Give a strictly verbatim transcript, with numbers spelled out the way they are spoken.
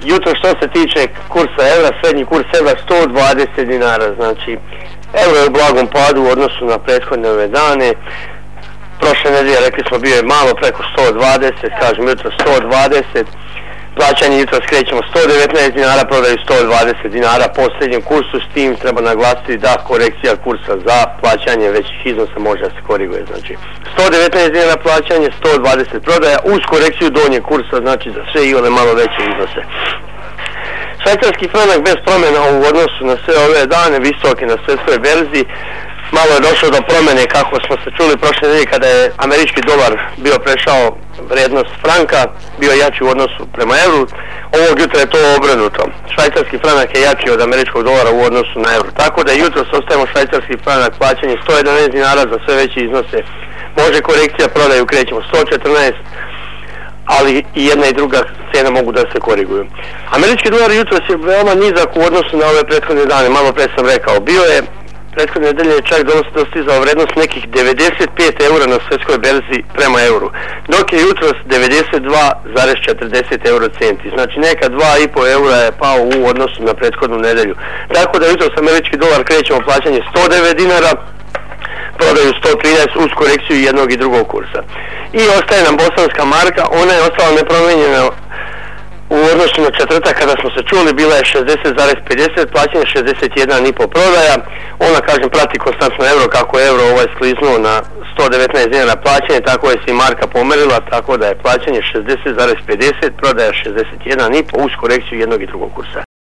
jutro što se tiče kursa eura, srednji kurs eura sto dvadeset dinara, znači euro je u blagom padu u odnosu na prethodne ove dane. Prošle nedelje rekli smo bio je malo preko sto dvadeset, kažem jutro sto dvadeset, plaćanje jutro skrećemo sto devetnaest dinara, prodaju sto dvadeset dinara po srednjem kursu, s tim treba naglasiti da korekcija kursa za plaćanje većih iznosa može da se koriguje, znači sto devetnaest dinara plaćanje, sto dvadeset prodaja uz korekciju donjeg kursa, znači za sve i one malo veće iznose. Švajcarski franak bez promjena u odnosu na sve ove dane, visoke na svjetskoj berzi. Malo je došlo do promjene kako smo se čuli prošle nedelje kada je američki dolar bio prešao vrijednost franka, bio jači u odnosu prema euru. Ovog jutra je to obrnuto. Švajcarski franak je jači od američkog dolara u odnosu na euro. Tako da jutro ostavimo švajcarski franak plaćanje sto jedanaest dinara za sve veće iznose. Može korekcija, prodaju krećemo sto četrnaest, ali i jedna i druga cena mogu da se koriguju. Američki dolar jutro je veoma nizak u odnosu na ove prethodne dane, malo pre sam rekao. Bio je prethodne nedelje čak dostizao vrednost nekih devedeset pet eura na svjetskoj berzi prema euru, dok je jutros devedeset dva zarez četrdeset euro centi, znači neka dva i po eura je pao u odnosu na prethodnu nedelju. Tako da jutros američki dolar krećemo plaćanje sto devet dinara, prodaju sto trinaest uz korekciju jednog i drugog kursa. I ostaje nam bosanska marka, ona je ostala nepromijenjena u odnosu na četvrtak kada smo se čuli, bila je šezdeset zarez pedeset, plaćanje šezdeset jedan i po prodaja. Ona, kažem, prati konstantno euro, kako je euro ovaj skliznuo na sto devetnaest dinara plaćanje, tako je se i marka pomerila, tako da je plaćanje šezdeset zarez pedeset, prodaja šezdeset jedan i po uz korekciju jednog i drugog kursa.